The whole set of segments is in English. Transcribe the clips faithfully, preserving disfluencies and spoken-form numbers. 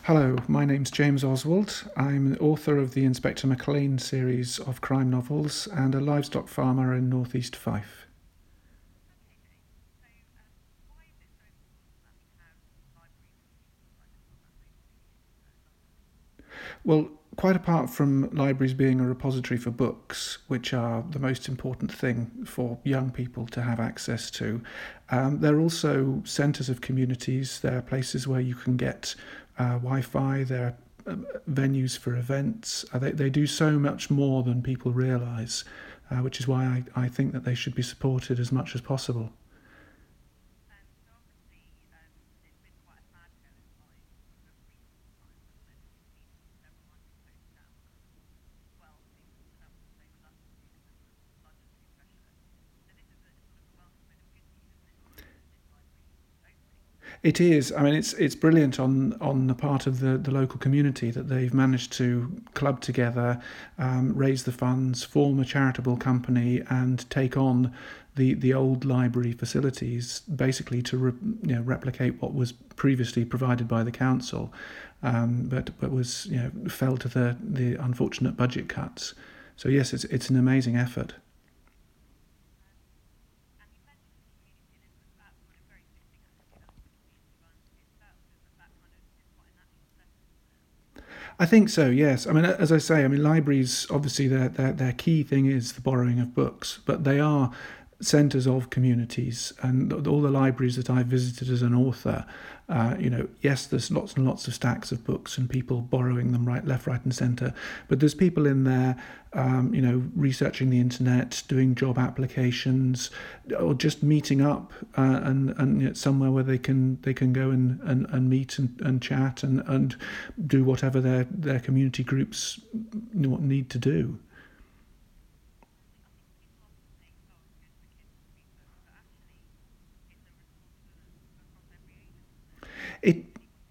Hello, my name's James Oswald. I'm the author of the Inspector Maclean series of crime novels and a livestock farmer in northeast Fife. Well, quite apart from libraries being a repository for books, which are the most important thing for young people to have access to, um, they're also centres of communities. They're places where you can get uh, Wi-Fi. They're um, venues for events. Uh, they, they do so much more than people realise, uh, which is why I, I think that they should be supported as much as possible. It is. I mean, it's it's brilliant on on the part of the, the local community that they've managed to club together, um, raise the funds, form a charitable company, and take on the, the old library facilities, basically to re, you know, replicate what was previously provided by the council, um, but but was you know fell to the the unfortunate budget cuts. So yes, it's it's an amazing effort. I think so. Yes. I mean, as I say, I mean, libraries obviously their their their key thing is the borrowing of books, but they are centres of communities, and all the libraries that I've visited as an author, uh, you know, yes, there's lots and lots of stacks of books and people borrowing them right, left, right, and centre, but there's people in there, um, you know, researching the internet, doing job applications, or just meeting up uh, and and you know, somewhere where they can they can go and, and, and meet and, and chat and, and do whatever their their community groups need to do. It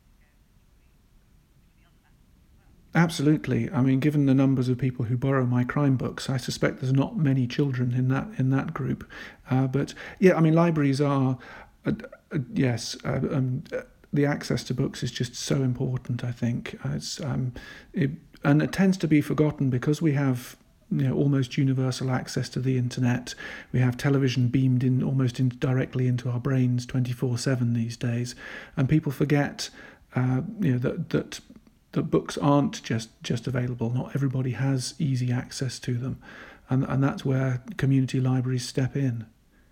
Absolutely. I mean, given the numbers of people who borrow my crime books, I suspect there's not many children in that in that group. Uh, but yeah, I mean, libraries are, uh, uh, yes, uh, um, uh, the access to books is just so important. I think uh, it's um, it, and it tends to be forgotten because we have you know almost universal access to the internet. We have television beamed in almost in, directly into our brains twenty four seven these days, and people forget uh, you know that that that books aren't just just available. Not everybody has easy access to them, and and that's where community libraries step in.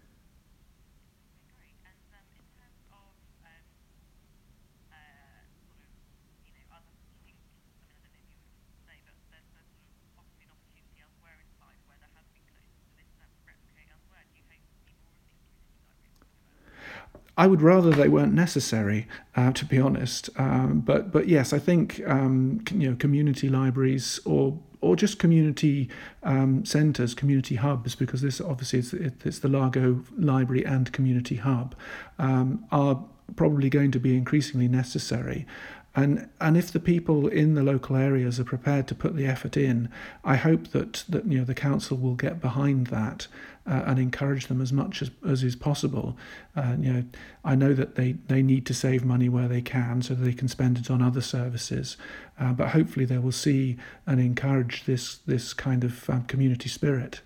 I would rather they weren't necessary, uh, to be honest. Um, but but yes, I think um, you know community libraries or or just community um, centres, community hubs, because this obviously is it's the Largo Library and Community Hub, um, are probably going to be increasingly necessary. And and if the people in the local areas are prepared to put the effort in, I hope that, that you know the council will get behind that uh, and encourage them as much as, as is possible. Uh, you know, I know that they, they need to save money where they can so that they can spend it on other services, uh, but hopefully they will see and encourage this this kind of um, community spirit.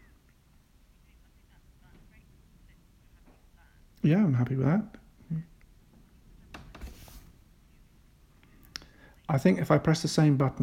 Yeah, I'm happy with that. I think if I press the same button